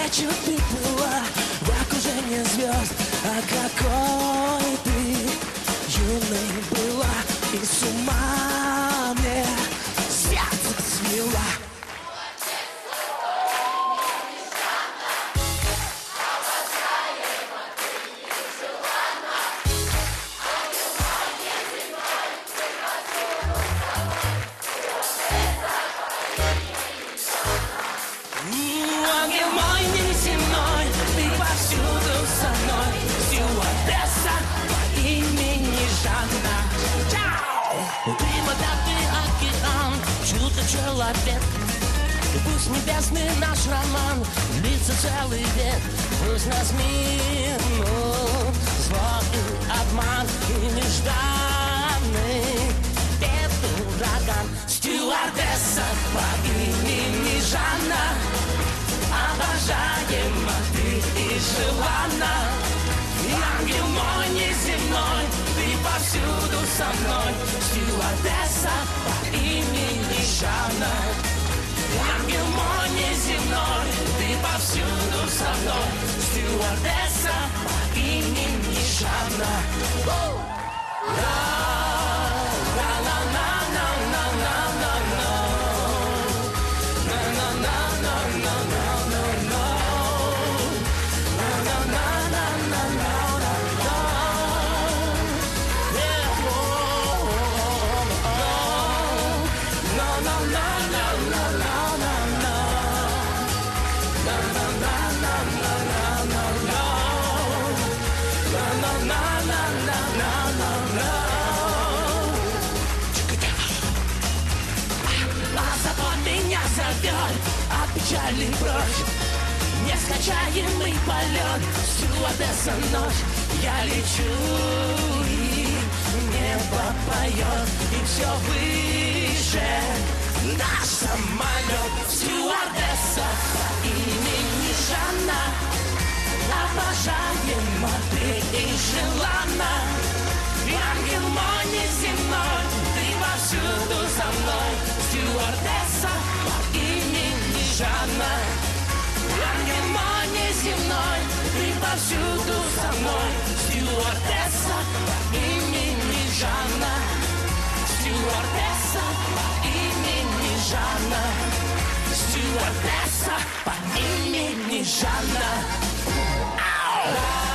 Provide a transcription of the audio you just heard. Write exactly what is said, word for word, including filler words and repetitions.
навстречу ты плыла в окружении звезд. А какой ты юной была, и с ума мне сердце свела. Ангел мой неземной, ты повсюду со мной. Стюардесса по имени Жанна. Ты вода, ты океан, чудо-человек. И пусть небесный наш роман длится целый век. Пусть нас минут зло и обман и нежданный бедный ураган. Стюардесса по имени Жанна, обожаема ты и желанна. Ангел мой неземной, ты повсюду со мной. Стюардесса по имени Жанна. Ангел мой неземной, ты повсюду со мной. Стюардесса по имени Жанна. От печали прочь, нескончаемый полет. Стюардесса ночь, я лечу, и небо поет, и все выше наш самолет. Стюардесса по имени Жанна, обожаема ты и желанна. Ангел мой неземной, ты повсюду со мной. Стюардесса по имени Жанна. Ангел мой неземной, ты повсюду со мной. Стюардесса по имени Жанна. Стюардесса по имени Жанна. Стюардесса по имени Жанна. Ау!